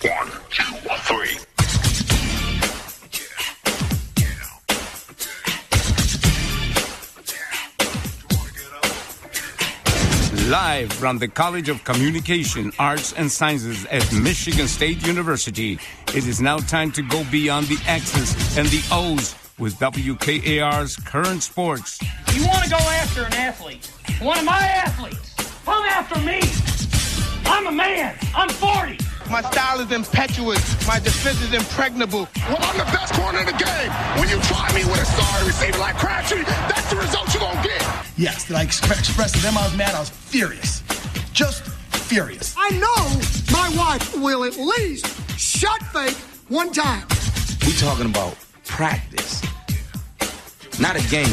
1, 2, 3. Live from the College of Communication, Arts, and Sciences at Michigan State University, it is now time to go beyond the X's and the O's with WKAR's Current Sports. You want to go after an athlete, one of my athletes, come after me. I'm a man. I'm 40. My style is impetuous. My defense is impregnable. Well, I'm the best corner in the game. When you try me with a sorry receiver like Crabtree, that's the result you're going to get. Yes, did I express to them I was mad? I was furious. Just furious. I know my wife will at least shot fake one time. We talking about practice, not a game.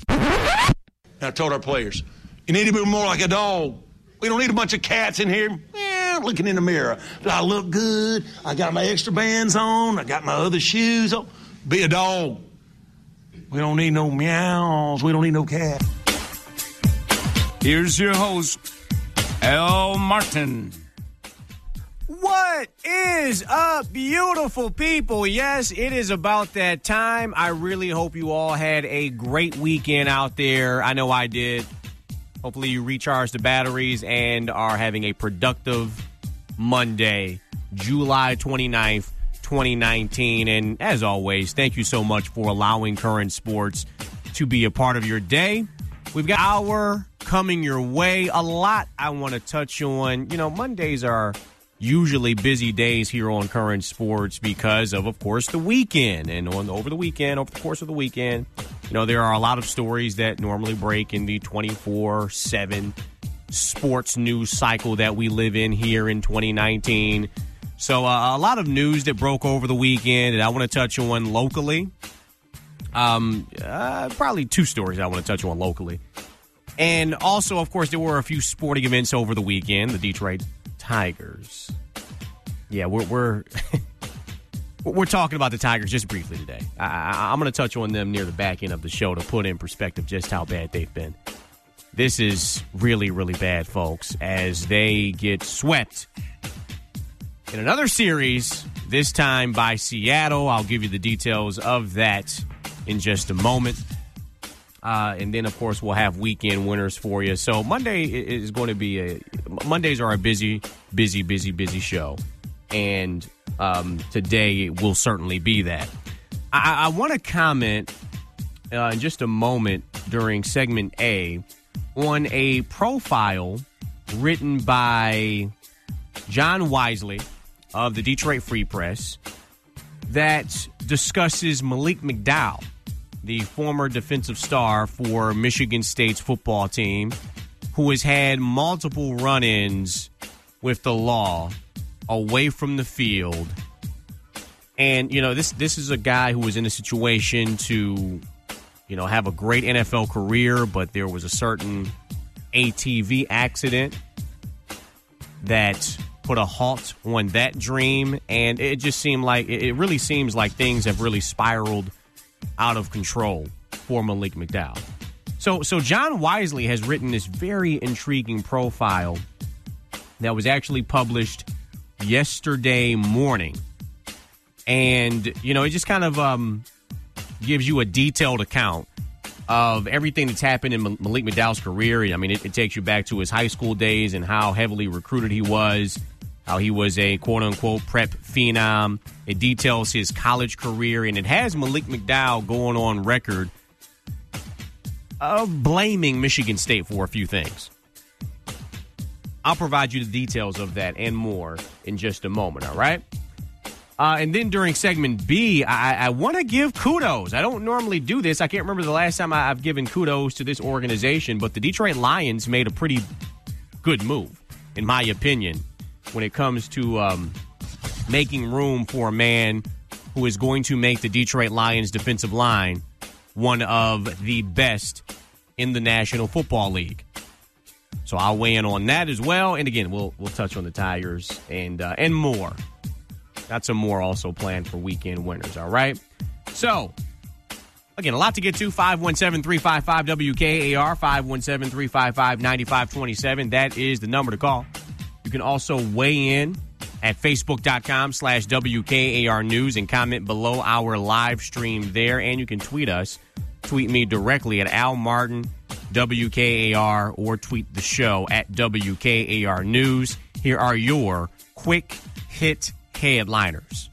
I told our players, you need to be more like a dog. We don't need a bunch of cats in here looking in the mirror. Do I look good? I got my extra bands on. I got my other shoes on. Be a dog. We don't need no meows. We don't need no cat. Here's your host, Al Martin. What is up, beautiful people? Yes, it is about that time. I really hope you all had a great weekend out there. I know I did. Hopefully you recharged the batteries and are having a productive Monday, July 29th, 2019. And as always, thank you so much for allowing Current Sports to be a part of your day. We've got an hour coming your way. A lot I want to touch on. You know, Mondays are usually busy days here on Current Sports because of course, the weekend. And over the course of the weekend, you know, there are a lot of stories that normally break in the 24/7 sports news cycle that we live in here in 2019. So a lot of news that broke over the weekend, and I want to touch on locally. Probably two stories I want to touch on locally. And also, of course, there were a few sporting events over the weekend. The Detroit Tigers. Yeah, we're we're talking about the Tigers just briefly today. I'm going to touch on them near the back end of the show to put in perspective just how bad they've been. This is really, really bad, folks, as they get swept in another series, this time by Seattle. I'll give you the details of that in just a moment. And then, of course, we'll have weekend winners for you. So Monday is going to be Mondays are a busy show. And today will certainly be that. I want to comment in just a moment during segment A on a profile written by John Wisely of the Detroit Free Press that discusses Malik McDowell, the former defensive star for Michigan State's football team, who has had multiple run-ins with the law away from the field. And, you know, this is a guy who was in a situation to, you know, have a great NFL career, but there was a certain ATV accident that put a halt on that dream. And it just seemed like, it really seems like things have really spiraled out of control for Malik McDowell. So John Wisely has written this very intriguing profile that was actually published yesterday morning. And, you know, it just kind of gives you a detailed account of everything that's happened in Malik McDowell's career. I mean, it takes you back to his high school days and how heavily recruited he was, how he was a quote-unquote prep phenom. It details his college career, and it has Malik McDowell going on record of blaming Michigan State for a few things. I'll provide you the details of that and more in just a moment, all right? And then during segment B, I want to give kudos. I don't normally do this. I can't remember the last time I've given kudos to this organization, but the Detroit Lions made a pretty good move, in my opinion, when it comes to making room for a man who is going to make the Detroit Lions defensive line one of the best in the National Football League. So I'll weigh in on that as well. And again, we'll touch on the Tigers and more. Got some more also planned for weekend winners, all right? So, again, a lot to get to. 517-355-WKAR, 517-355-9527. That is the number to call. You can also weigh in at facebook.com/WKAR News and comment below our live stream there. And you can tweet us. Tweet me directly at Al Martin, WKAR, or tweet the show at WKAR News. Here are your quick hit headliners.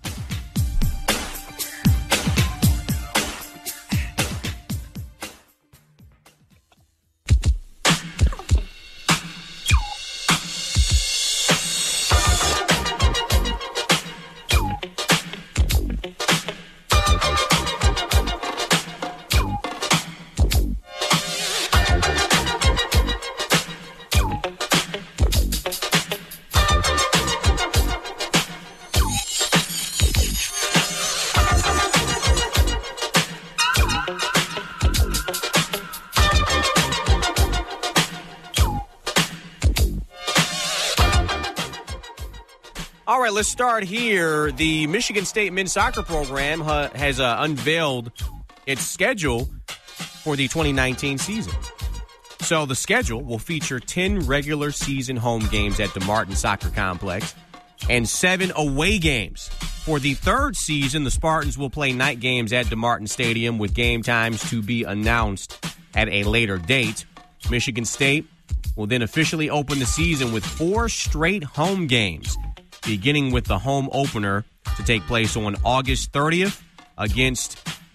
All right, let's start here. The Michigan State men's soccer program has unveiled its schedule for the 2019 season. So the schedule will feature 10 regular season home games at the Martin Soccer Complex and 7 away games. For the third season, the Spartans will play night games at DeMartin Stadium with game times to be announced at a later date. Michigan State will then officially open the season with 4 straight home games, beginning with the home opener to take place on August 30th against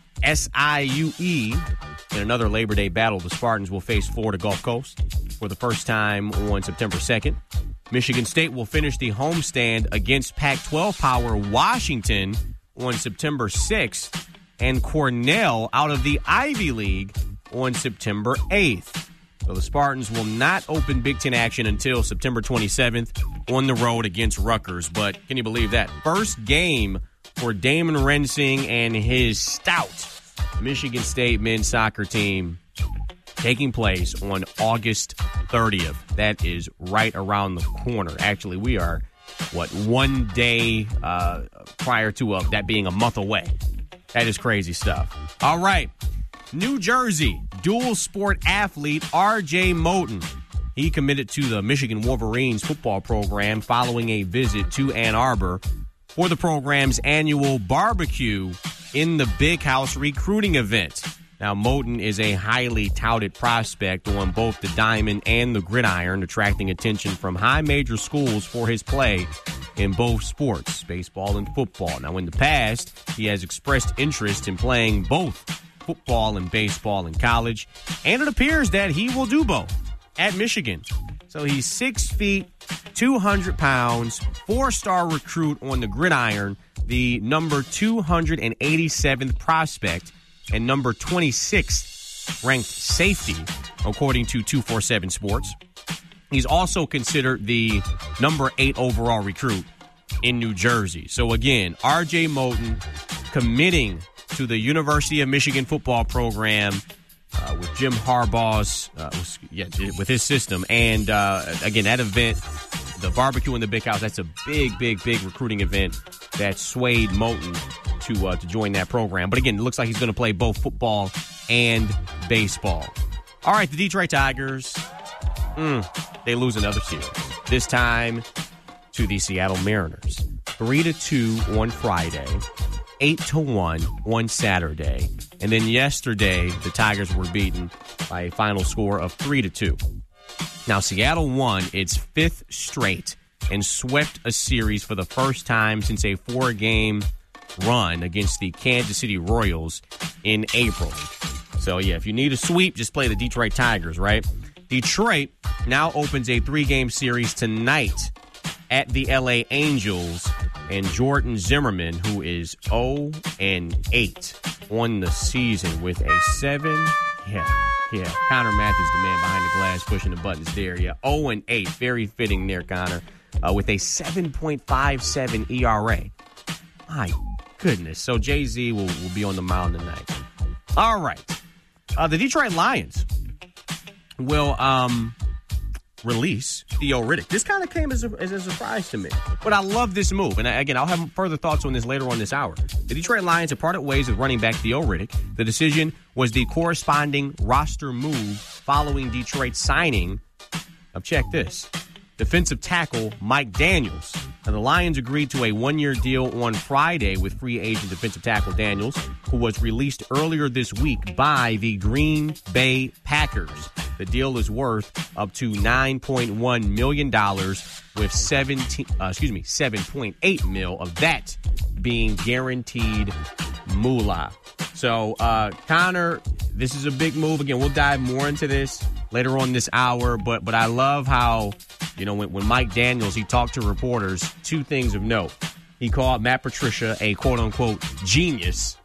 SIUE. In another Labor Day battle, the Spartans will face Florida Gulf Coast for the first time on September 2nd. Michigan State will finish the homestand against Pac-12 power Washington on September 6th, and Cornell out of the Ivy League on September 8th. So the Spartans will not open Big Ten action until September 27th on the road against Rutgers. But can you believe that? First game for Damon Rensing and his stout Michigan State men's soccer team taking place on August 30th. That is right around the corner. Actually, we are, one day prior to that being a month away. That is crazy stuff. All right. New Jersey dual sport athlete R.J. Moten. He committed to the Michigan Wolverines football program following a visit to Ann Arbor for the program's annual barbecue in the Big House recruiting event. Now, Moten is a highly touted prospect on both the diamond and the gridiron, attracting attention from high major schools for his play in both sports, baseball and football. Now, in the past, he has expressed interest in playing both football and baseball in college, and it appears that he will do both at Michigan. So he's 6 feet, 200 pounds, 4-star recruit on the gridiron, the number 287th prospect, and number 26th ranked safety, according to 247 Sports. He's also considered the number 8 overall recruit in New Jersey. So again, R.J. Moten committing to the University of Michigan football program with Jim Harbaugh's, with his system. And again, that event, the barbecue in the Big House, that's a big recruiting event that swayed Moten to join that program. But again, it looks like he's going to play both football and baseball. All right, the Detroit Tigers, they lose another series. This time to the Seattle Mariners. 3-2 on Friday. 8-1 on Saturday. And then yesterday, the Tigers were beaten by a final score of 3-2. Now, Seattle won its 5th straight and swept a series for the first time since a 4-game run against the Kansas City Royals in April. So, yeah, if you need a sweep, just play the Detroit Tigers, right? Detroit now opens a 3-game series tonight at the LA Angels, and Jordan Zimmerman, who is 0-8 on the season with a 7. Yeah. Connor Matthews, the man behind the glass, pushing the buttons there. Yeah, 0-8. Very fitting there, Connor, with a 7.57 ERA. My goodness. So Jay-Z will be on the mound tonight. All right. The Detroit Lions will release Theo Riddick. This kind of came as a surprise to me. But I love this move. And again, I'll have further thoughts on this later on this hour. The Detroit Lions have parted ways with running back Theo Riddick. The decision was the corresponding roster move following Detroit's signing of, check this, defensive tackle Mike Daniels, Now, the Lions agreed to a one-year deal on Friday with free agent defensive tackle Daniels, who was released earlier this week by the Green Bay Packers. The deal is worth up to $9.1 million, with $7.8 million of that being guaranteed moolah. So, Connor, this is a big move. Again, we'll dive more into this later on this hour, but I love how, when Mike Daniels, he talked to reporters, two things of note. He called Matt Patricia a quote-unquote genius,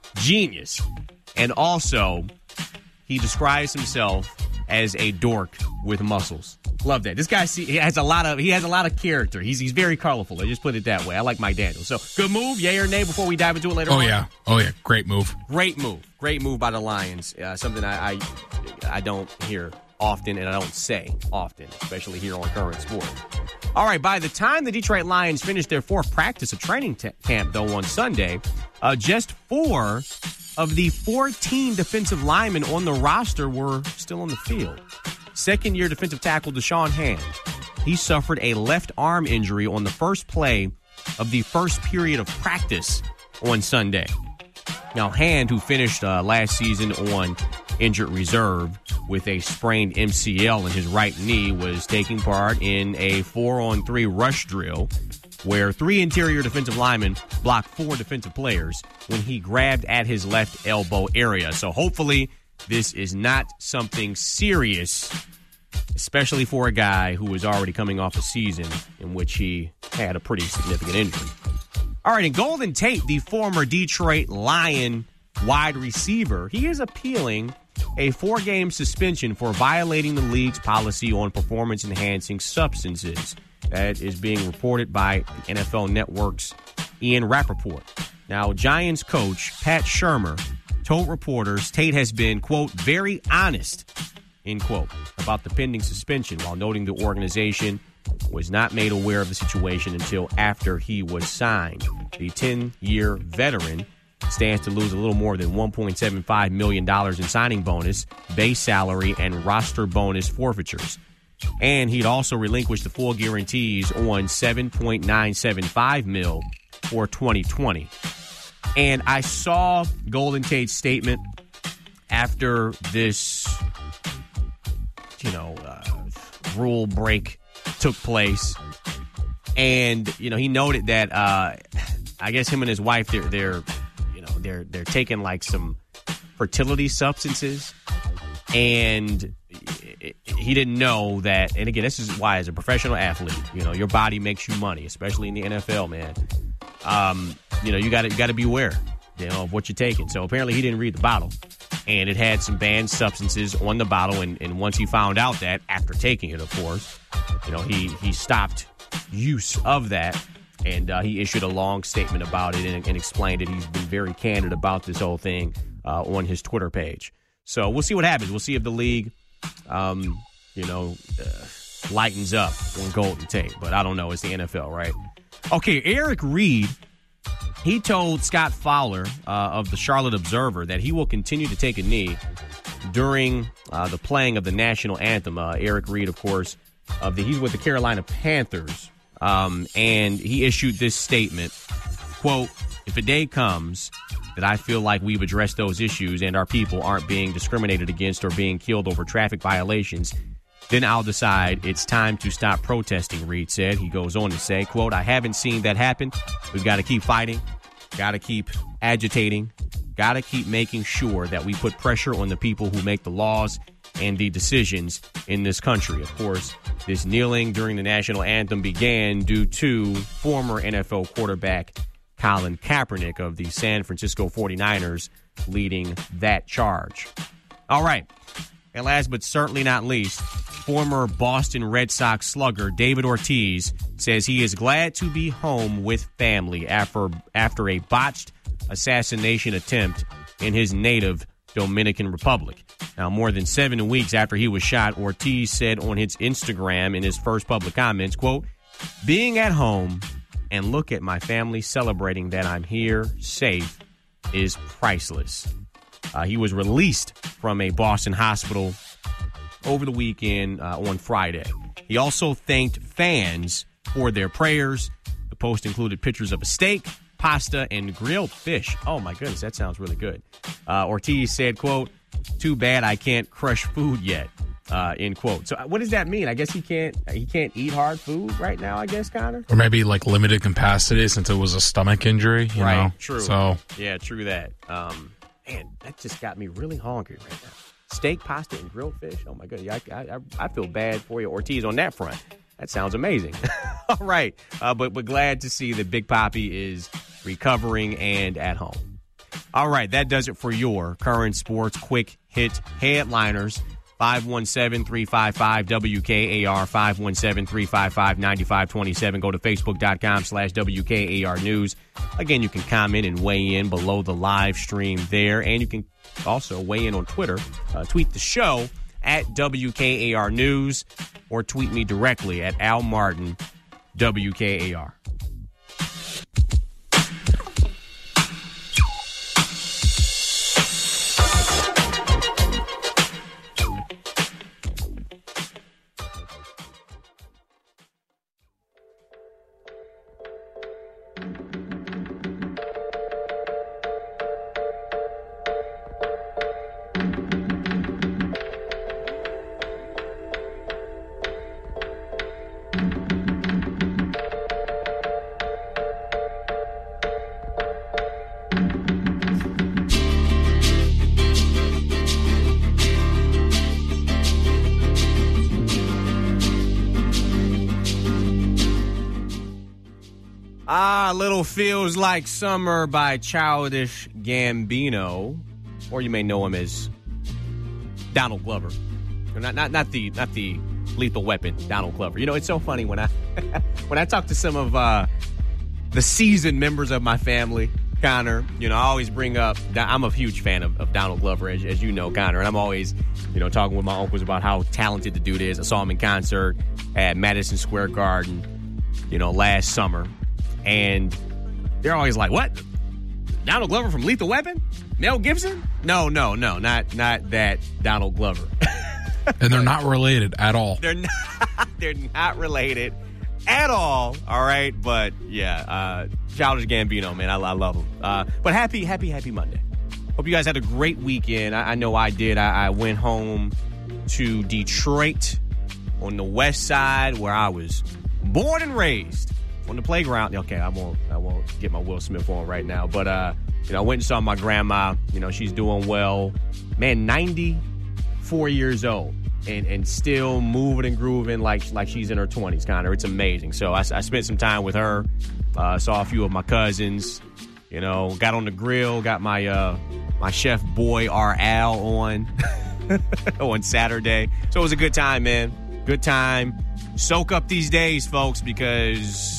and also he describes himself as a dork with muscles. Love that. This guy, he has a lot of character. He's very colorful. I just put it that way. I like Mike Daniels. So, good move, yay or nay, before we dive into it later on? Oh, yeah. Great move. Great move by the Lions. Something I don't hear often, and I don't say often, especially here on Current Sports. All right, by the time the Detroit Lions finished their fourth practice of training camp, though, on Sunday, just 4 of the 14 defensive linemen on the roster were still on the field. Second-year defensive tackle Deshaun Hand, he suffered a left arm injury on the first play of the first period of practice on Sunday. Now, Hand, who finished last season on injured reserve with a sprained MCL in his right knee, was taking part in a 4-on-3 rush drill where 3 interior defensive linemen blocked 4 defensive players when he grabbed at his left elbow area. So hopefully this is not something serious, especially for a guy who was already coming off a season in which he had a pretty significant injury. All right, and Golden Tate, the former Detroit Lion wide receiver, he is appealing a 4-game suspension for violating the league's policy on performance-enhancing substances. That is being reported by the NFL Network's Ian Rappaport. Now, Giants coach Pat Shurmur told reporters Tate has been, quote, very honest, end quote, about the pending suspension, while noting the organization was not made aware of the situation until after he was signed. The 10-year veteran stands to lose a little more than $1.75 million in signing bonus, base salary, and roster bonus forfeitures. And he'd also relinquished the full guarantees on $7.975 million for 2020. And I saw Golden Tate's statement after this, rule break took place. And, he noted that I guess him and his wife, they're taking like some fertility substances, and he didn't know that. And again, this is why, as a professional athlete, your body makes you money, especially in the NFL, man. You got to be aware, of what you're taking. So apparently he didn't read the bottle, and it had some banned substances on the bottle. And once he found out that, after taking it, of course, he stopped use of that. And he issued a long statement about it and explained it. He's been very candid about this whole thing on his Twitter page. So we'll see what happens. We'll see if the league, lightens up on Golden Tate. But I don't know. It's the NFL, right? Okay, Eric Reed, he told Scott Fowler of the Charlotte Observer that he will continue to take a knee during the playing of the national anthem. Eric Reed, of course, he's with the Carolina Panthers. And he issued this statement, quote, if a day comes that I feel like we've addressed those issues and our people aren't being discriminated against or being killed over traffic violations, then I'll decide it's time to stop protesting, Reed said. He goes on to say, quote, I haven't seen that happen. We've got to keep fighting, got to keep agitating, got to keep making sure that we put pressure on the people who make the laws and the decisions in this country. Of course, this kneeling during the national anthem began due to former NFL quarterback Colin Kaepernick of the San Francisco 49ers leading that charge. All right. And last but certainly not least, former Boston Red Sox slugger David Ortiz says he is glad to be home with family after a botched assassination attempt in his native Dominican Republic. Now, more than 7 weeks after he was shot, Ortiz said on his Instagram in his first public comments, quote, being at home and look at my family celebrating that I'm here safe is priceless. He was released from a Boston hospital over the weekend on Friday. He also thanked fans for their prayers. The post included pictures of a steak, pasta, and grilled fish. Oh, my goodness, that sounds really good. Ortiz said, quote, "Too bad I can't crush food yet," end quote. So what does that mean? I guess he can't eat hard food right now, I guess, Connor? Or maybe like limited capacity since it was a stomach injury, you know? True. So yeah, true that. Man, that just got me really hungry right now. Steak, pasta, and grilled fish. Oh, my goodness. I feel bad for you, Ortiz, on that front. That sounds amazing. All right. But glad to see that Big Papi is recovering and at home. All right. That does it for your current sports quick hit headliners. 517-355-WKAR, 517-355-9527. Go to Facebook.com/WKAR News. Again, you can comment and weigh in below the live stream there. And you can also weigh in on Twitter. Tweet the show at WKAR News or tweet me directly at Al Martin, WKAR. Little Feels Like Summer by Childish Gambino, or you may know him as Donald Glover. Not the Lethal Weapon, Donald Glover. You know, it's so funny when I when I talk to some of the seasoned members of my family, Connor, you know, I always bring up, I'm a huge fan of Donald Glover, as you know, Connor, and I'm always, you know, talking with my uncles about how talented the dude is. I saw him in concert at Madison Square Garden, you know, last summer. And they're always like, what? Donald Glover from Lethal Weapon? Mel Gibson? No, not that Donald Glover. And they're not related at all. They're not related at all. All right. But yeah, Childish Gambino, man, I love him. But happy Monday. Hope you guys had a great weekend. I know I did. I went home to Detroit on the west side where I was born and raised. On the playground. Okay, I won't get my Will Smith on right now. But you know, I went and saw my grandma. You know, she's doing well. Man, 94 years old and still moving and grooving like she's in her 20s, Connor. It's amazing. So I spent some time with her. Saw a few of my cousins. You know, got on the grill. Got my my chef boy R. Al on on Saturday. So it was a good time, man. Good time. Soak up these days, folks, because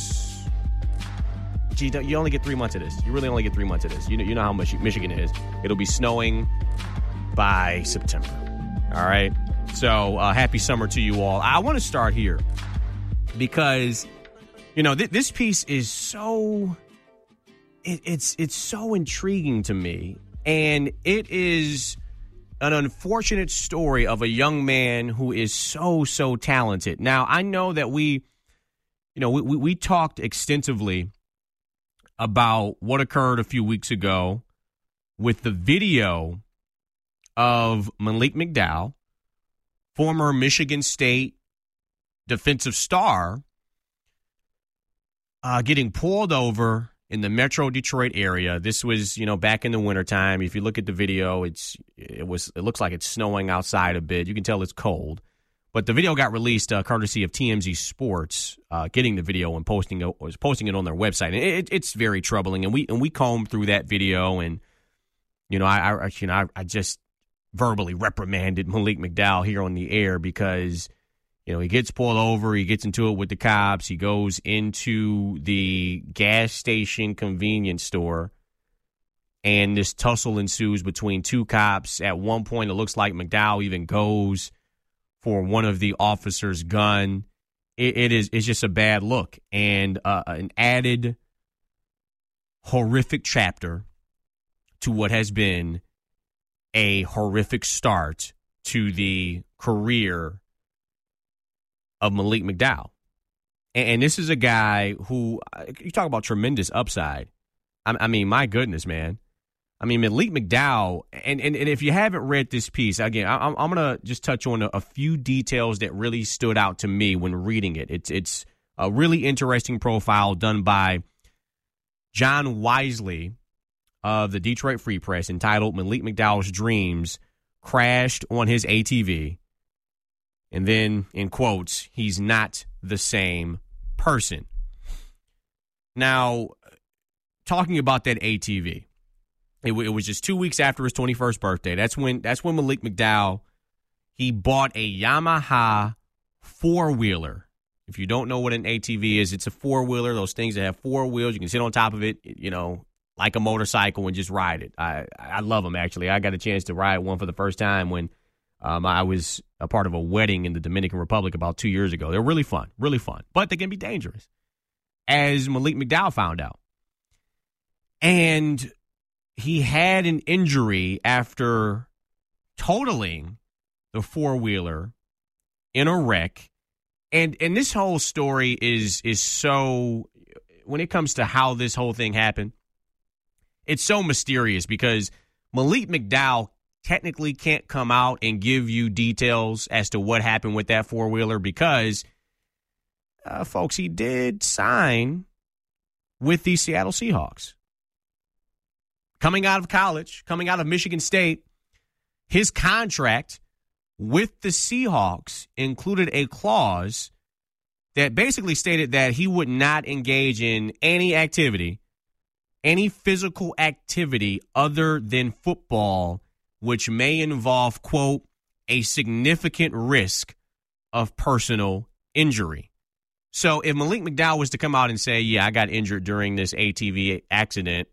you only get 3 months of this. You really only get 3 months of this. You know how much Michigan is. It'll be snowing by September. All right? So, happy summer to you all. I want to start here because, you know, this piece is so... It's so intriguing to me. And it is an unfortunate story of a young man who is so talented. Now, I know that we talked extensively about what occurred a few weeks ago with the video of Malik McDowell, former Michigan State defensive star, getting pulled over in the Metro Detroit area. This was, you know, back in the wintertime. If you look at the video, it looks like it's snowing outside a bit. You can tell it's cold. But the video got released courtesy of TMZ Sports, getting the video and posting it on their website. And it's very troubling. And we combed through that video, and you know, I just verbally reprimanded Malik McDowell here on the air because, you know, he gets pulled over, he gets into it with the cops, he goes into the gas station convenience store, and this tussle ensues between two cops. At one point, it looks like McDowell even goes for one of the officers' gun. It's just a bad look, and an added horrific chapter to what has been a horrific start to the career of Malik McDowell. And this is a guy who, you talk about tremendous upside. I mean, my goodness, man. I mean, Malik McDowell, and if you haven't read this piece, again, I'm going to just touch on a few details that really stood out to me when reading it. It's a really interesting profile done by John Wisely of the Detroit Free Press entitled Malik McDowell's Dreams Crashed on His ATV. And then, in quotes, he's not the same person. Now, talking about that ATV, it was just 2 weeks after his 21st birthday. That's when Malik McDowell, he bought a Yamaha four-wheeler. If you don't know what an ATV is, it's a four-wheeler, those things that have four wheels. You can sit on top of it, like a motorcycle and just ride it. I love them, actually. I got a chance to ride one for the first time when I was a part of a wedding in the Dominican Republic about 2 years ago. They're really fun, but they can be dangerous, as Malik McDowell found out. And he had an injury after totaling the four-wheeler in a wreck. And this whole story is so, when it comes to how this whole thing happened, it's so mysterious because Malik McDowell technically can't come out and give you details as to what happened with that four-wheeler because, folks, he did sign with the Seattle Seahawks. Coming out of college, coming out of Michigan State, his contract with the Seahawks included a clause that basically stated that he would not engage in any activity, any physical activity other than football, which may involve, quote, a significant risk of personal injury. So if Malik McDowell was to come out and say, yeah, I got injured during this ATV accident,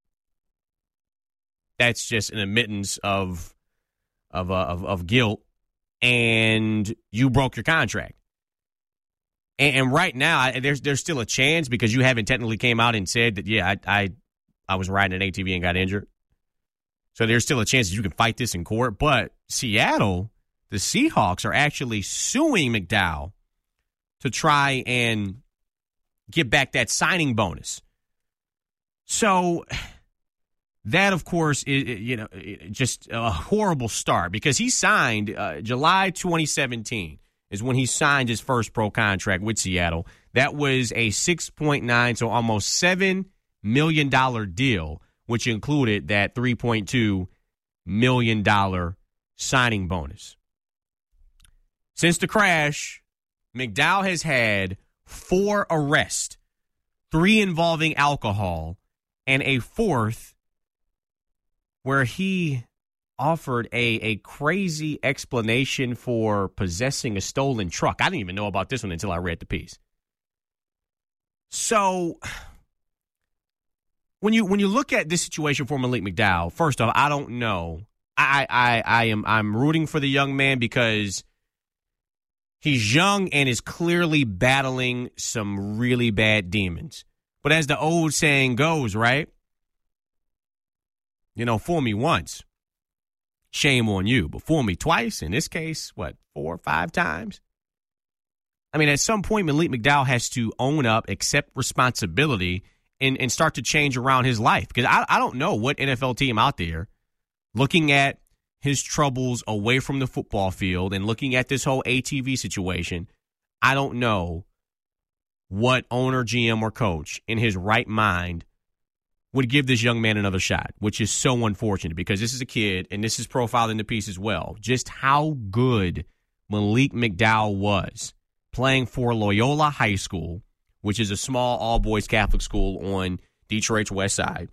that's just an admittance of guilt, and you broke your contract. And right now, there's still a chance because you haven't technically came out and said that, yeah, I was riding an ATV and got injured. So there's still a chance that you can fight this in court. But Seattle, the Seahawks, are actually suing McDowell to try and get back that signing bonus. So that, of course, is just a horrible start because he signed July 2017 is when he signed his first pro contract with Seattle. That was a $6.9, so almost $7 million deal, which included that $3.2 million signing bonus. Since the crash, McDowell has had 4 arrests, 3 involving alcohol, and a 4th where he offered a crazy explanation for possessing a stolen truck. I didn't even know about this one until I read the piece. So when you look at this situation for Malik McDowell, first off, I don't know. I'm rooting for the young man because he's young and is clearly battling some really bad demons. But as the old saying goes, right? Fool me once, shame on you. But fool me twice, in this case, 4 or 5 times? I mean, at some point, Malik McDowell has to own up, accept responsibility, and start to change around his life. Because I don't know what NFL team out there, looking at his troubles away from the football field and looking at this whole ATV situation, I don't know what owner, GM, or coach in his right mind would give this young man another shot, which is so unfortunate because this is a kid, and this is profiled in the piece as well, just how good Malik McDowell was playing for Loyola High School, which is a small all-boys Catholic school on Detroit's west side.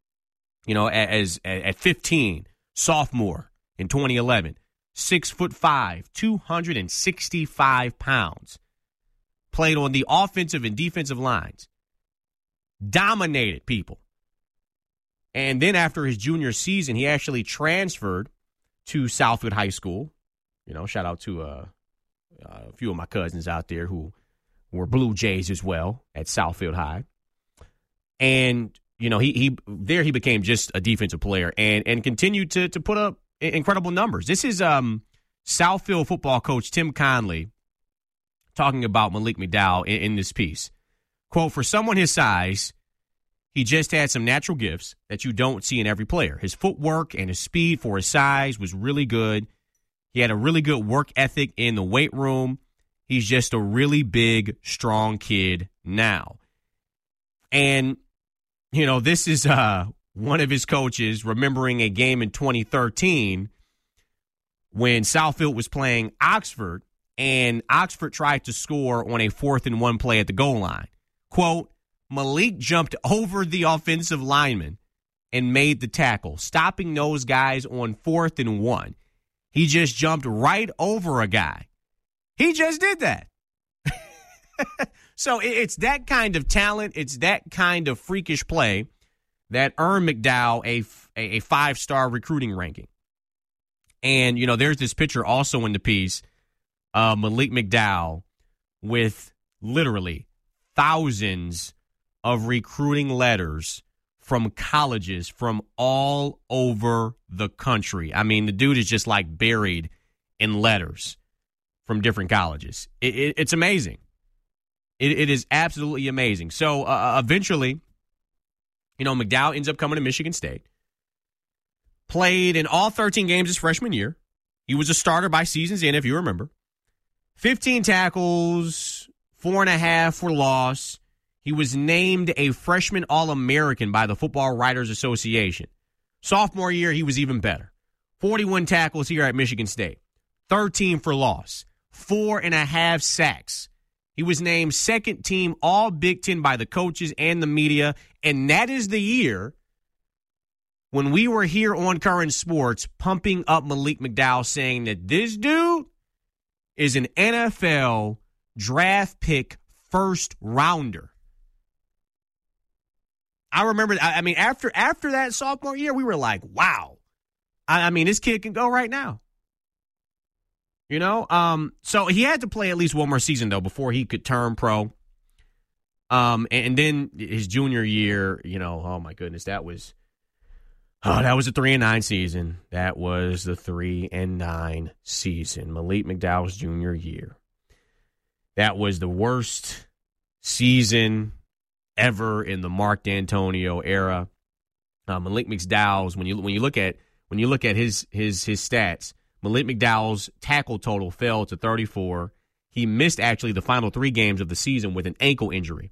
At 15, sophomore in 2011, 6'5", 265 pounds, played on the offensive and defensive lines, dominated people. And then after his junior season, he actually transferred to Southfield High School. Shout out to a few of my cousins out there who were Blue Jays as well at Southfield High. And, he became just a defensive player and continued to put up incredible numbers. This is Southfield football coach Tim Conley talking about Malik McDowell in this piece. Quote, for someone his size, he just had some natural gifts that you don't see in every player. His footwork and his speed for his size was really good. He had a really good work ethic in the weight room. He's just a really big, strong kid now. And, you know, this is one of his coaches remembering a game in 2013 when Southfield was playing Oxford, and Oxford tried to score on a 4th-and-1 play at the goal line. Quote, Malik jumped over the offensive lineman and made the tackle, stopping those guys on 4th-and-1. He just jumped right over a guy. He just did that. So it's that kind of talent, it's that kind of freakish play that earned McDowell a 5-star recruiting ranking. And, you know, there's this picture also in the piece of Malik McDowell with literally thousands of recruiting letters from colleges from all over the country. I mean, the dude is just like buried in letters from different colleges. It's amazing. It is absolutely amazing. So eventually, you know, McDowell ends up coming to Michigan State. Played in all 13 games his freshman year. He was a starter by season's end, if you remember. 15 tackles, 4.5 for loss. He was named a freshman All-American by the Football Writers Association. Sophomore year, he was even better. 41 tackles here at Michigan State. 13 for loss. 4.5 sacks. He was named second team All-Big Ten by the coaches and the media. And that is the year when we were here on Current Sports pumping up Malik McDowell, saying that this dude is an NFL draft pick first rounder. I remember, I mean, after that sophomore year, we were like, wow. I mean, this kid can go right now. You know? So he had to play at least one more season, though, before he could turn pro. And then his junior year, you know, oh, my goodness, that was a 3-9 season. That was the 3-9 season. Malik McDowell's junior year. That was the worst season ever in the Mark D'Antonio era. Malik McDowell's, when you look at his stats, Malik McDowell's tackle total fell to 34. He missed actually the final 3 games of the season with an ankle injury.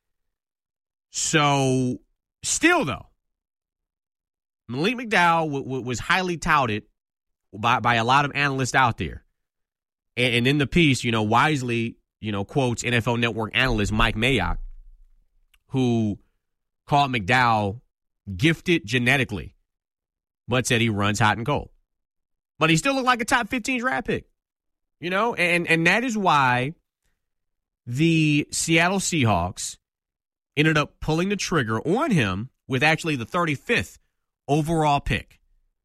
So, still though, Malik McDowell was highly touted by a lot of analysts out there. And in the piece, you know, wisely, you know, quotes NFL Network analyst Mike Mayock, who called McDowell gifted genetically, but said he runs hot and cold. But he still looked like a top 15 draft pick, you know, and that is why the Seattle Seahawks ended up pulling the trigger on him with actually the 35th overall pick.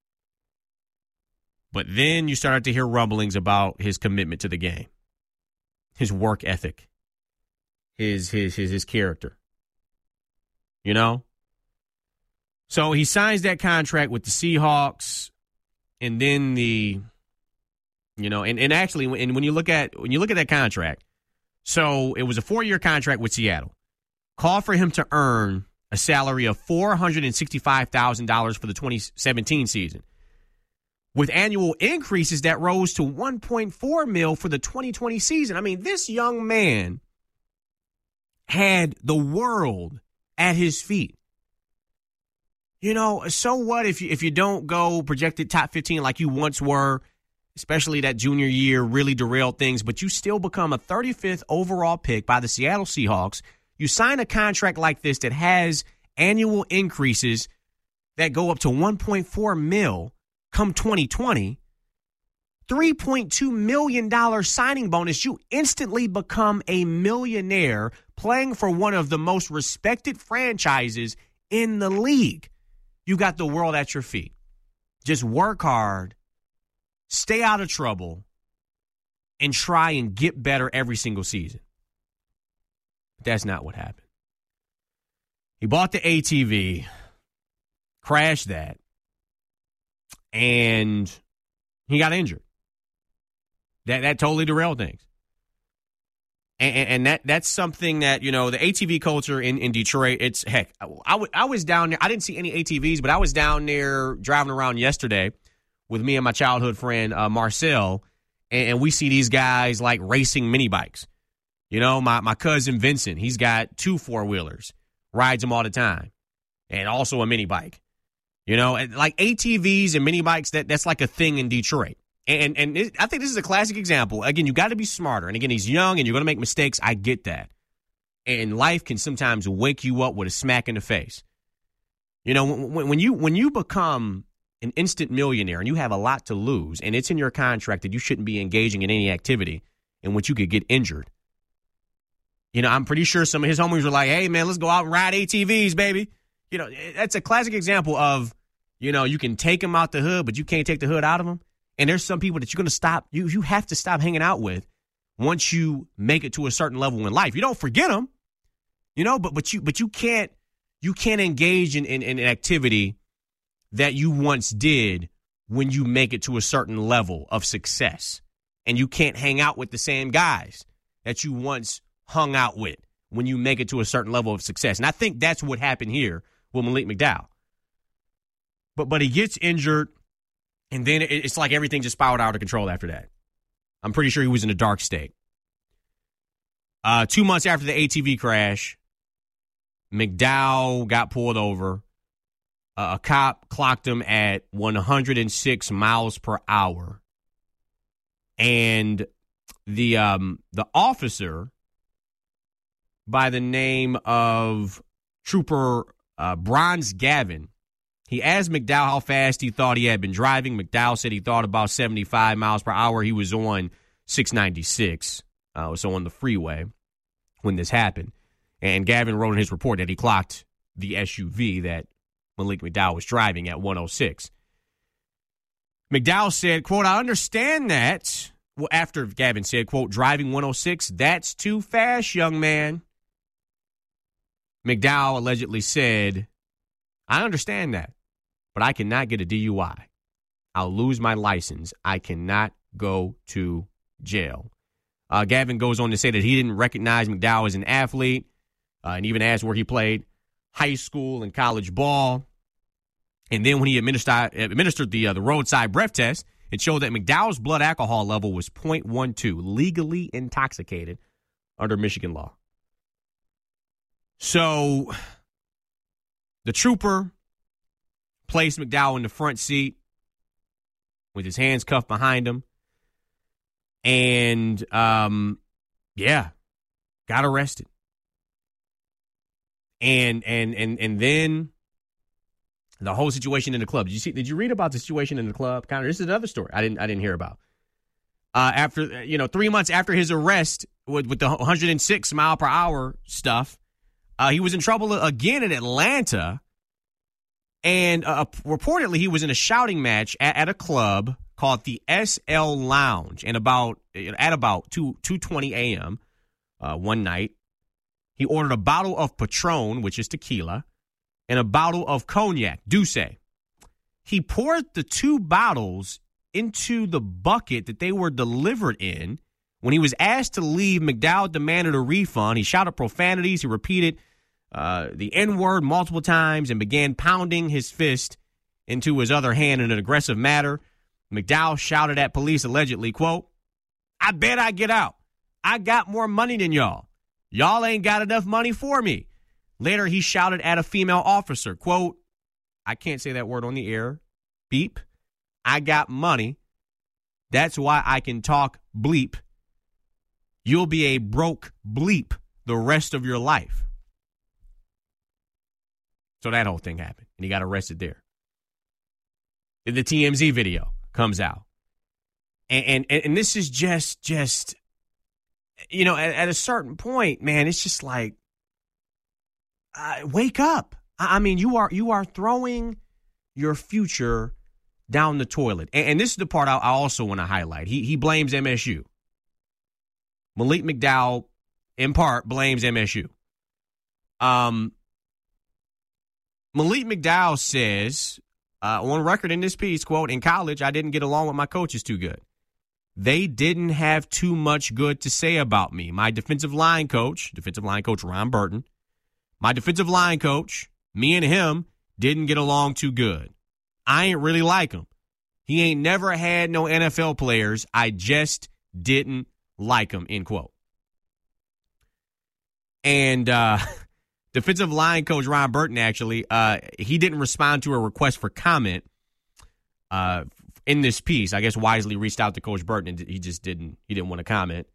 But then you started to hear rumblings about his commitment to the game, his work ethic, his character, you know? So he signs that contract with the Seahawks. And then and actually, when you look at that contract, so it was a 4-year contract with Seattle. Called for him to earn a salary of $465,000 for the 2017 season, with annual increases that rose to $1.4 million for the 2020 season. I mean, this young man had the world at his feet. You know, so what if you don't go projected top 15 like you once were, especially that junior year really derailed things, but you still become a 35th overall pick by the Seattle Seahawks. You sign a contract like this that has annual increases that go up to $1.4 million come 2020, $3.2 million signing bonus. You instantly become a millionaire playing for one of the most respected franchises in the league. You got the world at your feet. Just work hard, stay out of trouble, and try and get better every single season. But that's not what happened. He bought the ATV, crashed that, and he got injured. That totally derailed things. And that's something that, the ATV culture in Detroit, it's, heck, I was down there. I didn't see any ATVs, but I was down there driving around yesterday with me and my childhood friend, Marcel, and we see these guys like racing mini bikes. My cousin Vincent, he's got 2 4-wheelers, rides them all the time, and also a mini bike. Like ATVs and mini bikes, that's like a thing in Detroit. And I think this is a classic example. Again, you got to be smarter. And again, he's young and you're going to make mistakes. I get that. And life can sometimes wake you up with a smack in the face. When you become an instant millionaire and you have a lot to lose and it's in your contract that you shouldn't be engaging in any activity in which you could get injured. I'm pretty sure some of his homies were like, hey, man, let's go out and ride ATVs, baby. That's a classic example of, you can take them out the hood, but you can't take the hood out of them. And there's some people that you're going to stop. You have to stop hanging out with once you make it to a certain level in life. You don't forget them, but you can't engage in an activity that you once did when you make it to a certain level of success. And you can't hang out with the same guys that you once hung out with when you make it to a certain level of success. And I think that's what happened here with Malik McDowell. But he gets injured. And then it's like everything just spiraled out of control after that. I'm pretty sure he was in a dark state. 2 months after the ATV crash, McDowell got pulled over. A cop clocked him at 106 miles per hour. And the officer by the name of Trooper Bronze Gavin, he asked McDowell how fast he thought he had been driving. McDowell said he thought about 75 miles per hour. He was on 696, so on the freeway when this happened. And Gavin wrote in his report that he clocked the SUV that Malik McDowell was driving at 106. McDowell said, quote, I understand that. Well, after Gavin said, quote, driving 106, that's too fast, young man. McDowell allegedly said, I understand that, but I cannot get a DUI. I'll lose my license. I cannot go to jail. Gavin goes on to say that he didn't recognize McDowell as an athlete and even asked where he played high school and college ball. And then when he administered the roadside breath test, it showed that McDowell's blood alcohol level was 0.12, legally intoxicated under Michigan law. So the trooper placed McDowell in the front seat with his hands cuffed behind him. And, got arrested. And then the whole situation in the club. Did you read about the situation in the club? Connor, this is another story I didn't hear about. After 3 months after his arrest with the 106 mile per hour stuff, he was in trouble again in Atlanta. And reportedly, he was in a shouting match at a club called the SL Lounge. And at about 2:20 a.m. One night, he ordered a bottle of Patron, which is tequila, and a bottle of cognac, Douce. He poured the 2 bottles into the bucket that they were delivered in. When he was asked to leave, McDowell demanded a refund. He shouted profanities. He repeated the N-word multiple times and began pounding his fist into his other hand in an aggressive manner. McDowell shouted at police allegedly, quote, I bet I get out. I got more money than y'all. Y'all ain't got enough money for me. Later, he shouted at a female officer, quote, I can't say that word on the air. Beep. I got money. That's why I can talk bleep. You'll be a broke bleep the rest of your life. So that whole thing happened, and he got arrested there. The TMZ video comes out. And this is just at a certain point, man, it's just like, wake up. I mean, you are throwing your future down the toilet. And this is the part I also want to highlight. He blames MSU. Malik McDowell, in part, blames MSU. Malik McDowell says, on record in this piece, quote, in college, I didn't get along with my coaches too good. they didn't have too much good to say about me. My defensive line coach Ron Burton, my defensive line coach, me and him didn't get along too good. I ain't really like him. He ain't never had no NFL players. I just didn't like him, end quote. And defensive line coach Ron Burton, actually, he didn't respond to a request for comment in this piece. I guess wisely reached out to Coach Burton, and he didn't want to comment.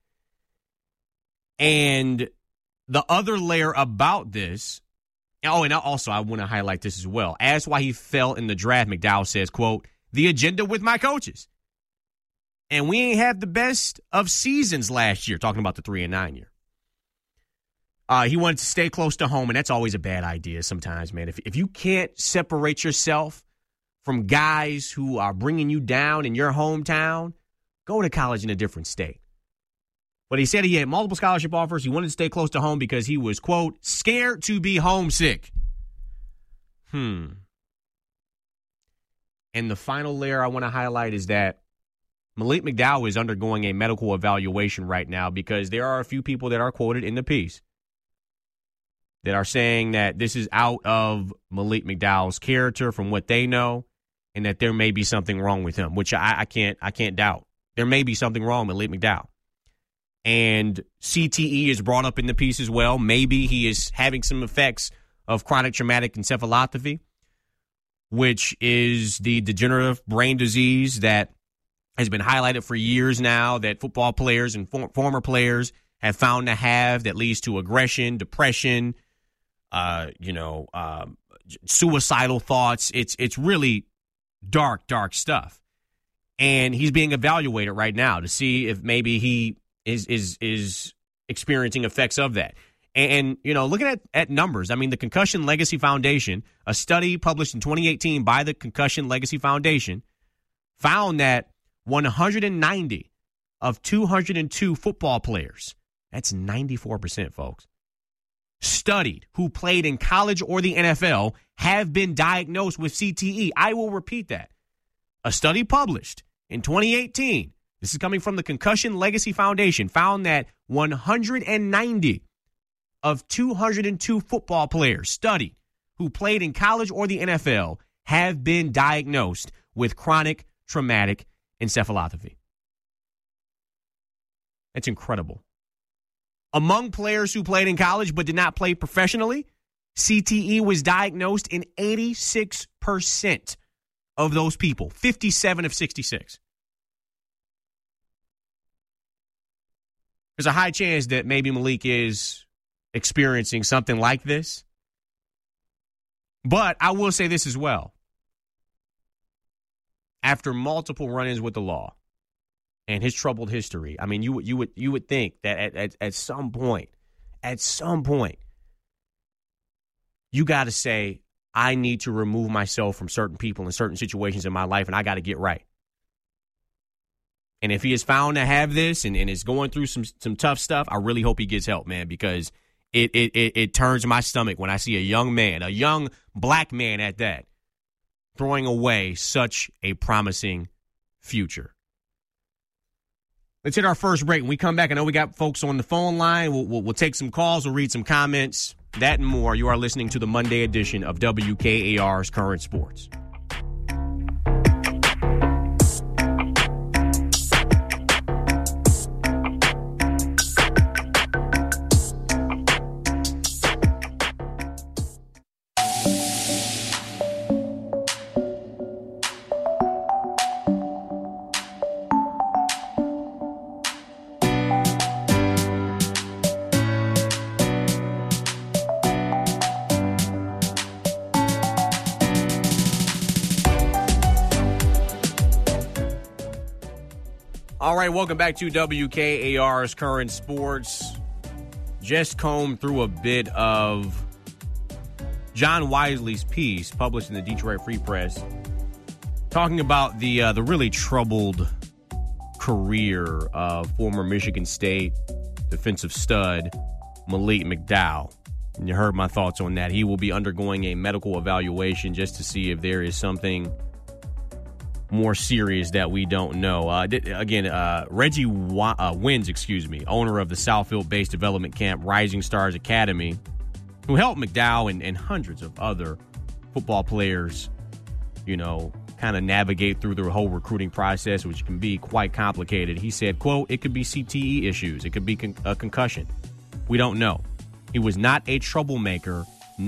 And the other layer about this, and also I want to highlight this as well. Asked why he fell in the draft, McDowell says, quote, the agenda with my coaches. And we ain't had the best of seasons last year, talking about the 3-9 year. He wanted to stay close to home, and that's always a bad idea sometimes, man. If you can't separate yourself from guys who are bringing you down in your hometown, go to college in a different state. But he said he had multiple scholarship offers. He wanted to stay close to home because he was, quote, scared to be homesick. And the final layer I want to highlight is that Malik McDowell is undergoing a medical evaluation right now because there are a few people that are quoted in the piece that are saying that this is out of Malik McDowell's character from what they know, and that there may be something wrong with him, which I can't doubt. There may be something wrong with Malik McDowell. And CTE is brought up in the piece as well. Maybe he is having some effects of chronic traumatic encephalopathy, which is the degenerative brain disease that has been highlighted for years now, that football players and former players have found to have, that leads to aggression, depression, suicidal thoughts. It's really dark stuff. And he's being evaluated right now to see if maybe he is experiencing effects of that. And looking at numbers, I mean, the Concussion Legacy Foundation, a study published in 2018 by the Concussion Legacy Foundation, found that 190 of 202 football players, that's 94%, folks, studied who played in college or the NFL have been diagnosed with CTE. I will repeat that. A study published in 2018, this is coming from the Concussion Legacy Foundation, found that 190 of 202 football players studied who played in college or the NFL have been diagnosed with chronic traumatic encephalopathy. That's incredible. Among players who played in college but did not play professionally, CTE was diagnosed in 86% of those people, 57 of 66. There's a high chance that maybe Malik is experiencing something like this. But I will say this as well. After multiple run-ins with the law and his troubled history, I mean, you would think that at some point, you got to say, I need to remove myself from certain people in certain situations in my life, and I got to get right. And if he is found to have this and is going through some tough stuff, I really hope he gets help, man, because it turns my stomach when I see a young man, a young black man at that, throwing away such a promising future. Let's hit our first break. When we come back, I know we got folks on the phone line. We'll take some calls. We'll read some comments. That and more. You are listening to the Monday edition of WKAR's Current Sports. All right, welcome back to WKAR's Current Sports. Just combed through a bit of John Wisely's piece published in the Detroit Free Press, talking about the really troubled career of former Michigan State defensive stud Malik McDowell. And you heard my thoughts on that. He will be undergoing a medical evaluation just to see if there is something more serious that we don't know. Reggie Wins, owner of the Southfield-based development camp Rising Stars Academy, who helped McDowell and hundreds of other football players, kind of navigate through the whole recruiting process, which can be quite complicated. He said, quote, "It could be CTE issues. It could be a concussion. We don't know. He was not a troublemaker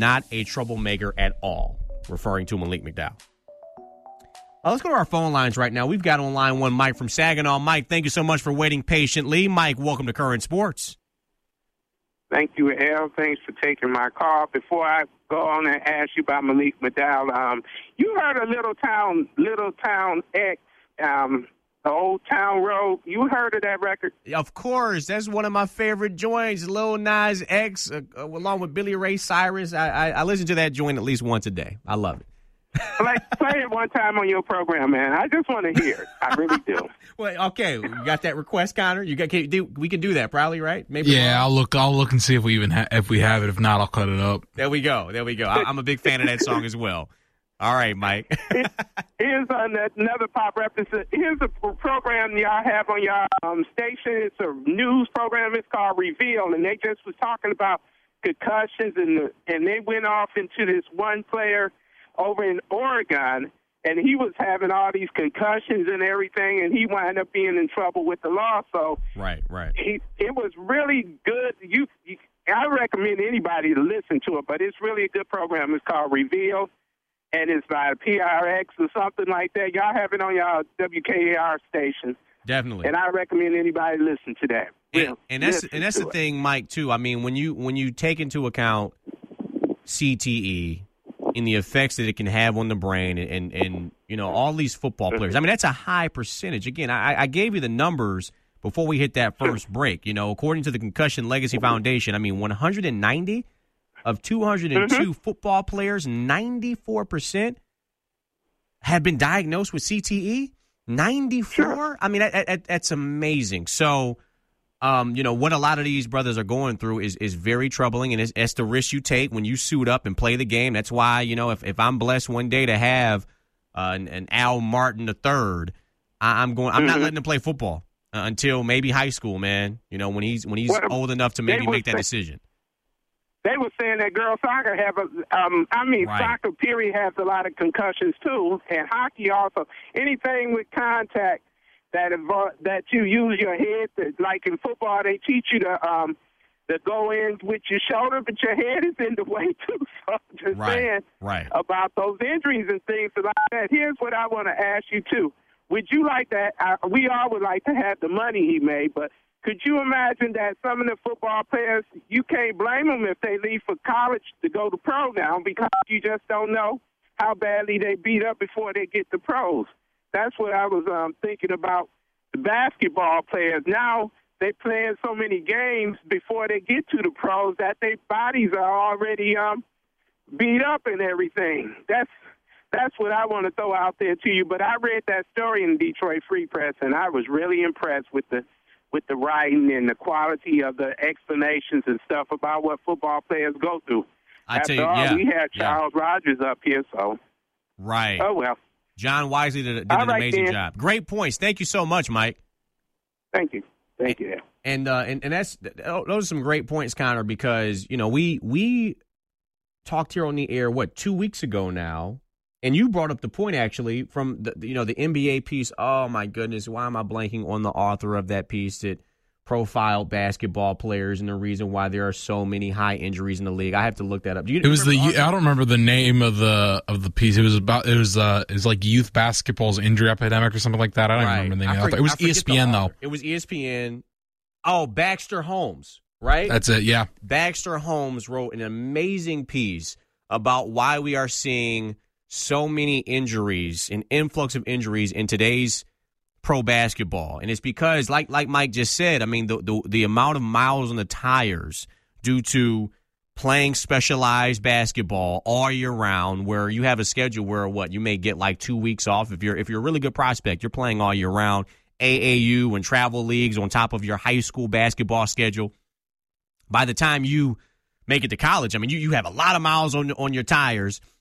at all," referring to Malik McDowell. Let's go to our phone lines right now. We've got on line one Mike from Saginaw. Mike, thank you so much for waiting patiently. Mike, welcome to Current Sports. Thank you, Al. Thanks for taking my call. Before I go on and ask you about Malik McDowell, you heard of Little Town X, the Old Town Road. You heard of that record? Of course. That's one of my favorite joints, Lil Nas X, along with Billy Ray Cyrus. I listen to that joint at least once a day. I love it. Play it one time on your program, man. I just want to hear it. I really do. Well, okay, you got that request, Connor? We can do that, probably, right? Maybe. Yeah, I'll look and see if we have it. If not, I'll cut it up. There we go. I'm a big fan of that song as well. All right, Mike. Here's another pop reference. Here's a program y'all have on your station. It's a news program. It's called Reveal, and they just was talking about concussions, and they went off into this one player over in Oregon, and he was having all these concussions and everything, and he wound up being in trouble with the law. So right. It was really good. I recommend anybody to listen to it, but it's really a good program. It's called Reveal, and it's by PRX or something like that. Y'all have it on y'all WKAR station. Definitely. And I recommend anybody listen to that. And that's the thing, Mike, too. I mean, when you take into account CTE and the effects that it can have on the brain and all these football players. I mean, that's a high percentage. Again, I gave you the numbers before we hit that first break. According to the Concussion Legacy Foundation, I mean, 190 of 202 football players, 94% have been diagnosed with CTE. 94? Sure. I mean, that's amazing. So, what a lot of these brothers are going through is very troubling, and it's the risk you take when you suit up and play the game. That's why, if I'm blessed one day to have an Al Martin III, I'm not letting him play football until maybe high school, man. When he's old enough to maybe make that decision. They were saying that girls soccer soccer period has a lot of concussions too, and hockey also. Anything with contact that you use your head. Like in football, they teach you to go in with your shoulder, but your head is in the way too. So just saying about those injuries and things like that. Here's what I want to ask you too. Would you like that? We all would like to have the money he made, but could you imagine that some of the football players, you can't blame them if they leave for college to go to pro now because you just don't know how badly they beat up before they get to pros. That's what I was thinking about the basketball players. Now they playing so many games before they get to the pros that their bodies are already beat up and everything. That's what I want to throw out there to you. But I read that story in Detroit Free Press, and I was really impressed with the writing and the quality of the explanations and stuff about what football players go through. We had Charles Rogers up here, so. Right. Oh, well. John Wisely did an amazing job. Great points. Thank you so much, Mike. Thank you. And those are some great points, Connor, because we talked here on the air 2 weeks ago now, and you brought up the point actually from the NBA piece. Oh my goodness, why am I blanking on the author of that piece that profiled basketball players and the reason why there are so many high injuries in the league? I have to look that up. I don't remember the name of the piece. It was like youth basketball's injury epidemic or something like that. I don't remember the name. It was ESPN though. It was ESPN. Oh, Baxter Holmes, right? That's it. Yeah. Baxter Holmes wrote an amazing piece about why we are seeing so many injuries, an influx of injuries in today's pro basketball. And it's because, like Mike just said, I mean, the amount of miles on the tires due to playing specialized basketball all year round, where you have a schedule where you may get like 2 weeks off. If you're a really good prospect, you're playing all year round, AAU and travel leagues on top of your high school basketball schedule. By the time you make it to college, I mean, you have a lot of miles on your tires,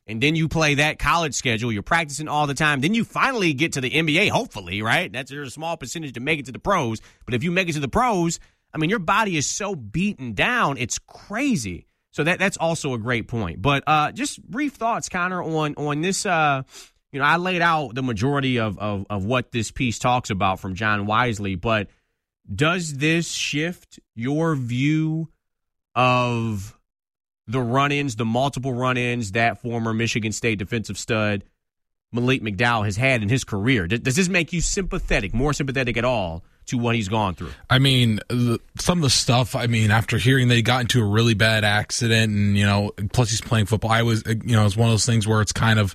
and then you play that college schedule, you're practicing all the time, then you finally get to the NBA, hopefully, right? There's a small percentage to make it to the pros. But if you make it to the pros, I mean, your body is so beaten down, it's crazy. So that's also a great point. But just brief thoughts, Connor, on this. I laid out the majority of what this piece talks about from John Wisely, but does this shift your view of the run-ins, the multiple run-ins that former Michigan State defensive stud Malik McDowell has had in his career? Does this make you more sympathetic at all to what he's gone through? I mean, some of the stuff, after hearing that he got into a really bad accident and, plus he's playing football, it's one of those things where it's kind of,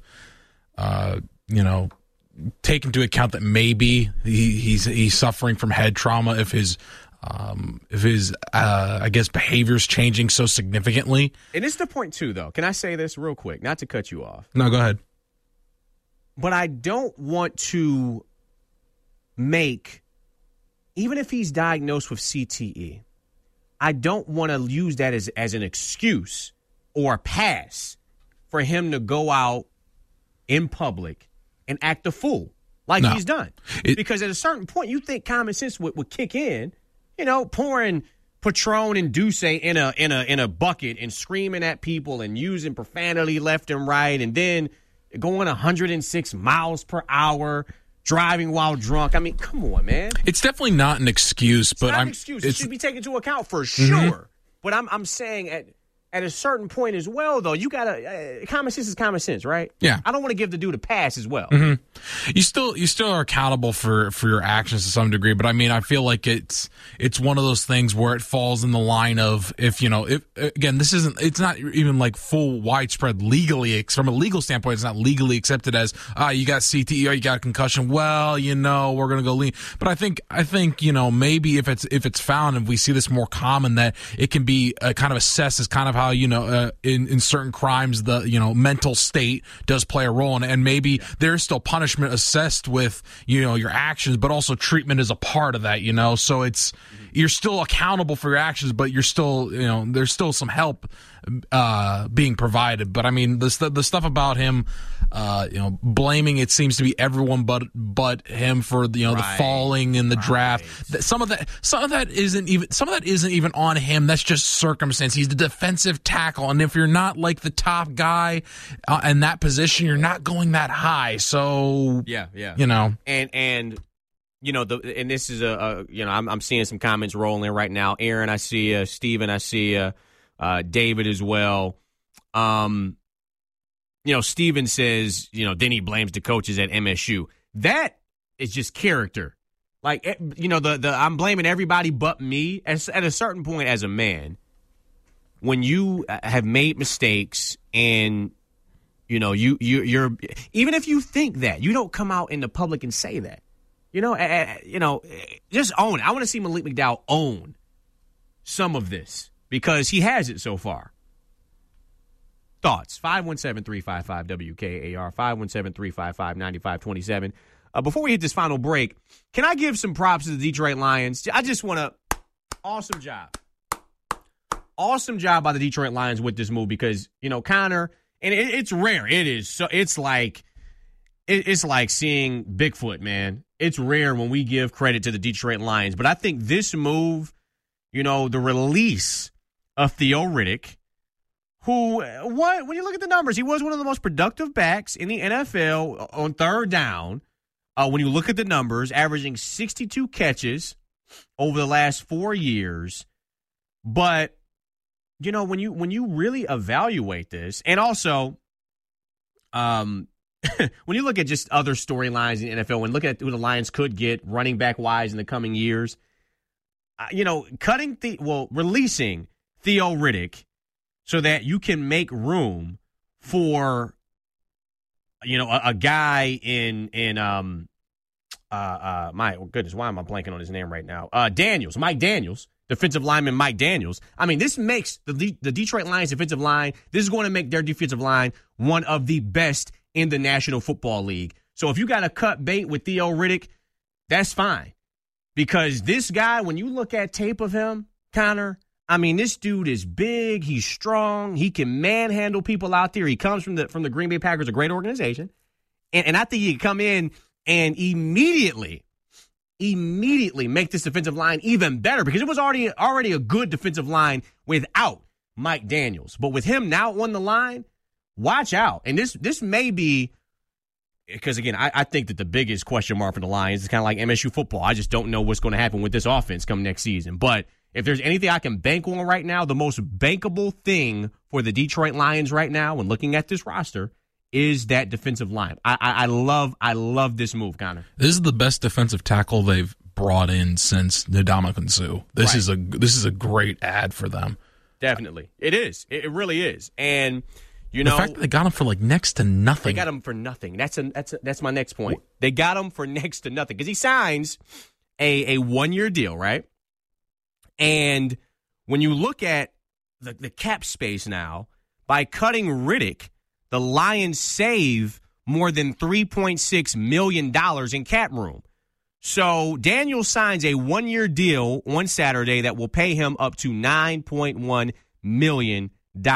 take into account that maybe he's suffering from head trauma if his behavior's changing so significantly. And it's the point too, though. Can I say this real quick? Not to cut you off. No, go ahead. But I don't want to make, even if he's diagnosed with CTE, I don't want to use that as an excuse or a pass for him to go out in public and act a fool like he's done. Because at a certain point, you think common sense would kick in, pouring Patron and Douce in a bucket and screaming at people and using profanity left and right, and then going 106 miles per hour, driving while drunk. I mean, come on, man. It's definitely not an excuse, but an excuse. It should be taken into account for sure. Mm-hmm. But I'm saying at a certain point as well, though, you gotta common sense is common sense, right? Yeah. I don't want to give the dude a pass as well. Mm-hmm. You still are accountable for your actions to some degree, but I feel like it's one of those things where it falls in the line of if again, it's not even like full widespread legally from a legal standpoint. It's not legally accepted as you got CTE or you got a concussion. Well, we're gonna go lean. But I think maybe if it's found, and we see this more common, that it can be kind of assessed as kind of how in certain crimes the mental state does play a role, and maybe there's still punishment assessed with your actions, but also treatment is a part of that. So it's you're still accountable for your actions, but you're still there's still some help being provided. But the stuff about him blaming, it seems to be everyone but him for the falling in the draft. Some of that isn't even on him. That's just circumstance. He's the defensive tackle, and if you're not like the top guy in that position, you're not going that high. So yeah. And this is I'm seeing some comments rolling right now. Aaron, I see Steven, I see David as well. Steven says, then he blames the coaches at MSU. That is just character. Like, I'm blaming everybody but me. At a certain point as a man, when you have made mistakes and, you're even if you think that, you don't come out in the public and say that. Just own it. I want to see Malik McDowell own some of this because he has it so far. Thoughts? 517-355-WKAR, 517-355-9527. Before we hit this final break, can I give some props to the Detroit Lions? I just want to awesome job. Awesome job by the Detroit Lions with this move because, Connor, and it's rare. It is. So it's like seeing Bigfoot, man. It's rare when we give credit to the Detroit Lions. But I think this move, the release of Theo Riddick, when you look at the numbers, he was one of the most productive backs in the NFL on third down. When you look at the numbers, averaging 62 catches over the last 4 years. But, when you really evaluate this, and also when you look at just other storylines in the NFL, when you look at who the Lions could get running back wise in the coming years, releasing Theo Riddick so that you can make room for, a guy in my goodness, why am I blanking on his name right now? Mike Daniels, defensive lineman Mike Daniels. This makes the Detroit Lions defensive line, this is going to make their defensive line one of the best in the National Football League. So if you got to cut bait with Theo Riddick, that's fine. Because this guy, when you look at tape of him, Connor, I mean, this dude is big. He's strong. He can manhandle people out there. He comes from the Green Bay Packers, a great organization. And I think he can come in and immediately make this defensive line even better because it was already a good defensive line without Mike Daniels. But with him now on the line, watch out. And this may be because, again, I think that the biggest question mark for the Lions is kind of like MSU football. I just don't know what's going to happen with this offense come next season. But if there's anything I can bank on right now, the most bankable thing for the Detroit Lions right now when looking at this roster is that defensive line. I love this move, Connor. This is the best defensive tackle they've brought in since Ndamukong Suh. This is a great ad for them. Definitely. It is. It really is. And the fact that they got him for like next to nothing. They got him for nothing. That's my next point. They got him for next to nothing because he signs a 1-year deal, right? And when you look at the cap space now, by cutting Riddick, the Lions save more than $3.6 million in cap room. So Daniel signs a 1-year deal on Saturday that will pay him up to $9.1 million.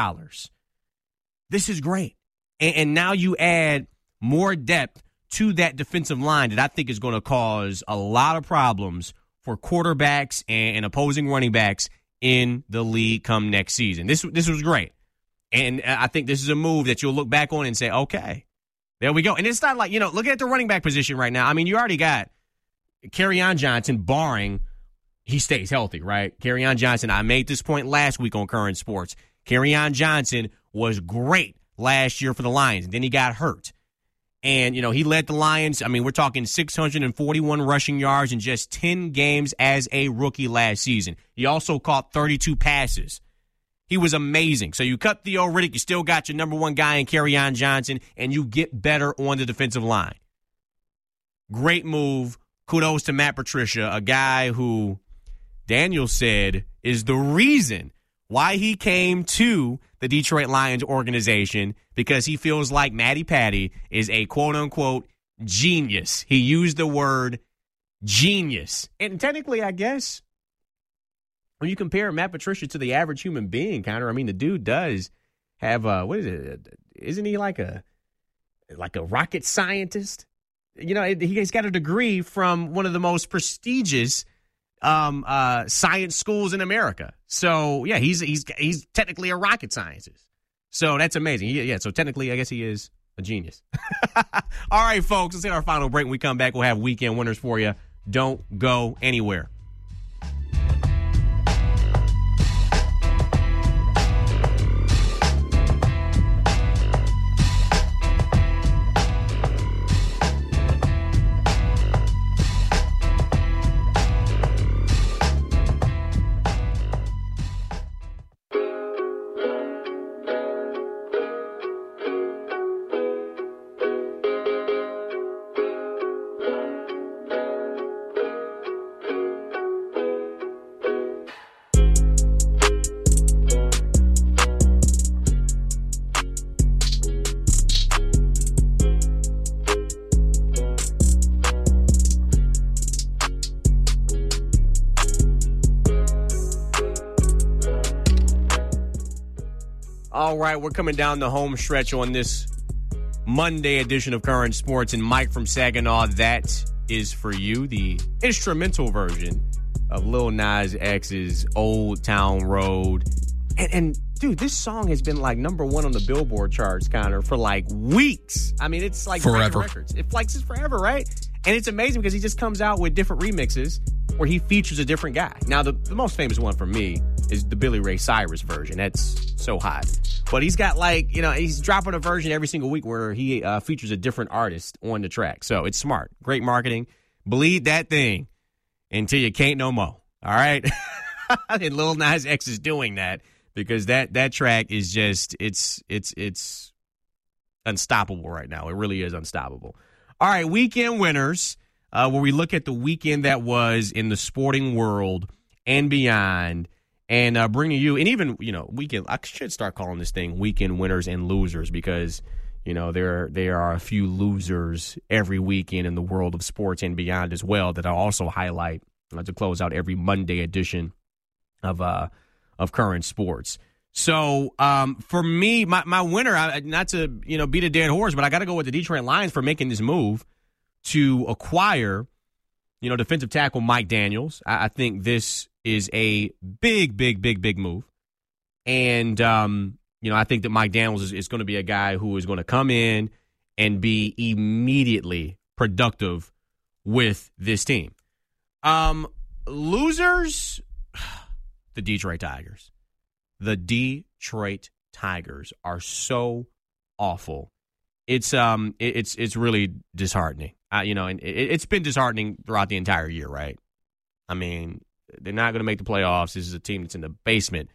This is great. And now you add more depth to that defensive line that I think is going to cause a lot of problems for quarterbacks and opposing running backs in the league come next season. This was great. And I think this is a move that you'll look back on and say, okay, there we go. And it's not like, look at the running back position right now. I mean, you already got Kerryon Johnson, barring he stays healthy, right? Kerryon Johnson, I made this point last week on Current Sports. Kerryon Johnson was great last year for the Lions. And then he got hurt. And, he led the Lions. I mean, we're talking 641 rushing yards in just 10 games as a rookie last season. He also caught 32 passes. He was amazing. So you cut Theo Riddick, you still got your number one guy in Kerryon Johnson, and you get better on the defensive line. Great move. Kudos to Matt Patricia, a guy who Daniel said is the reason why he came to the Detroit Lions organization, because he feels like Matty Patty is a quote-unquote genius. He used the word genius. And technically, I guess, when you compare Matt Patricia to the average human being, Connor, I mean, the dude does have what is it? Isn't he like a rocket scientist? He's got a degree from one of the most prestigious science schools in America. So yeah, he's technically a rocket scientist. So that's amazing. Yeah. So technically, I guess he is a genius. All right, folks. Let's hit our final break. When we come back, we'll have weekend winners for you. Don't go anywhere. All right, we're coming down the home stretch on this Monday edition of Current Sports. And Mike from Saginaw, that is for you, the instrumental version of Lil Nas X's Old Town Road. And dude, this song has been like number one on the Billboard charts, Connor, for like weeks. I mean, it's like forever. Records. It flexes forever, right? And it's amazing because he just comes out with different remixes where he features a different guy. Now, the most famous one for me is the Billy Ray Cyrus version. That's so hot. But he's got he's dropping a version every single week where he features a different artist on the track. So it's smart. Great marketing. Bleed that thing until you can't no more. All right? And Lil Nas X is doing that because that track is just, it's unstoppable right now. It really is unstoppable. All right, weekend winners, where we look at the weekend that was in the sporting world and beyond, and bring to you, and even, weekend, I should start calling this thing weekend winners and losers because, there are a few losers every weekend in the world of sports and beyond as well that I'll also highlight to close out every Monday edition of of current sports. So for me, my winner, not to beat a dead horse, but I got to go with the Detroit Lions for making this move to acquire, defensive tackle Mike Daniels. I think this is a big move. And, I think that Mike Daniels is going to be a guy who is going to come in and be immediately productive with this team. Losers, the Detroit Tigers. The Detroit Tigers are so awful. It's really disheartening. And it's been disheartening throughout the entire year, right? I mean, they're not going to make the playoffs. This is a team that's in the basement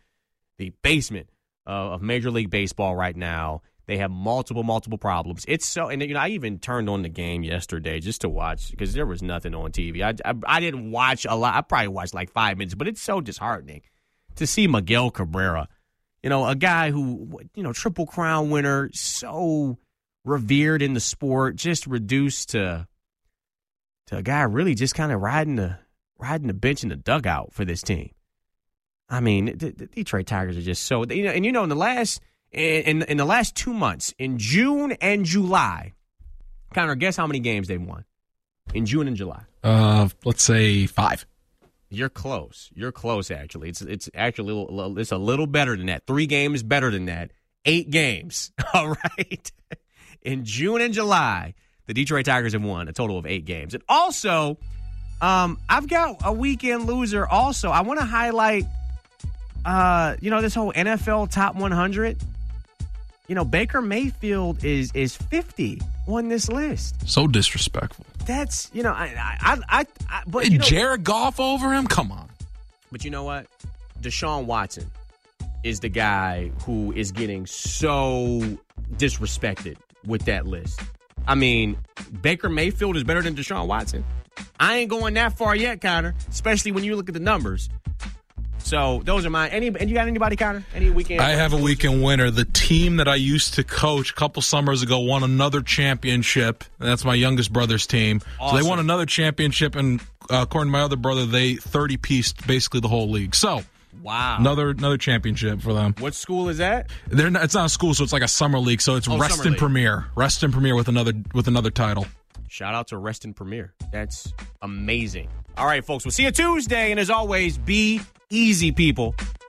of Major League Baseball right now. They have multiple problems. I even turned on the game yesterday just to watch because there was nothing on TV. I didn't watch a lot. I probably watched like 5 minutes, but it's so disheartening to see Miguel Cabrera, a guy who, Triple Crown winner, so revered in the sport, just reduced to a guy really just kind of riding the bench in the dugout for this team. I mean, the Detroit Tigers are just so, and in the last 2 months, in June and July, Connor, guess how many games they've won in June and July? Let's say 5. You're close. You're close, actually. It's actually it's a little better than that. 3 games better than that. 8 games. All right. In June and July, the Detroit Tigers have won a total of 8 games. And also, I've got a weekend loser also. I want to highlight, this whole NFL Top 100. Baker Mayfield is 50 on this list. So disrespectful. That's, but Jared Goff over him? Come on. But you know what? Deshaun Watson is the guy who is getting so disrespected with that list. I mean, Baker Mayfield is better than Deshaun Watson. I ain't going that far yet, Connor, especially when you look at the numbers. So those are mine. And you got anybody, Connor? Any weekend? I have a weekend winner. The team that I used to coach a couple summers ago won another championship. That's my youngest brother's team. Awesome. So they won another championship, and according to my other brother, they 30-pieced basically the whole league. So wow, another championship for them. What school is that? It's not a school, so it's like a summer league. So it's Reston Premier. Reston Premier with another title. Shout out to Reston Premier. That's amazing. All right, folks, we'll see you Tuesday, and as always, be easy, people.